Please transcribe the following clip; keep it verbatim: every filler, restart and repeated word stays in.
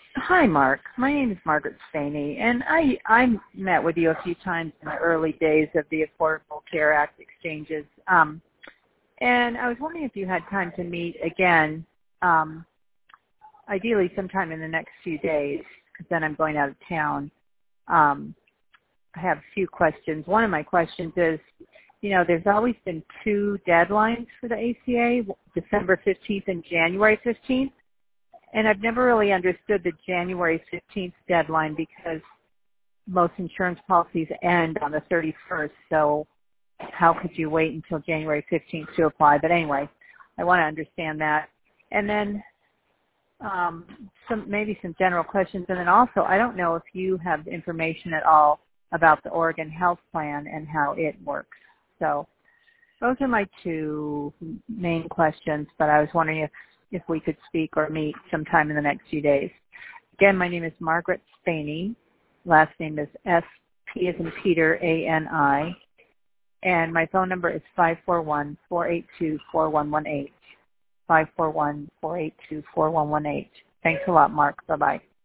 Hi, Mark. My name is Margaret Spaney, and I I met with you a few times in the early days of the Affordable Care Act exchanges. Um, and I was wondering if you had time to meet again, um, ideally sometime in the next few days, because then I'm going out of town. Um, I have a few questions. One of my questions is, you know, there's always been two deadlines for the A C A, December fifteenth and January fifteenth. And I've never really understood the January fifteenth deadline because most insurance policies end on the thirty-first. So how could you wait until January fifteenth to apply? But anyway, I want to understand that. And then um, some maybe some general questions. And then also, I don't know if you have information at all about the Oregon Health Plan and how it works. So those are my two main questions, but I was wondering if if we could speak or meet sometime in the next few days. Again, my name is Margaret Spaney. Last name is S P as in Peter, A N I. And my phone number is five four one, four eight two, four one one eight. five four one, four eight two, four one one eight. Thanks a lot, Mark. Bye-bye.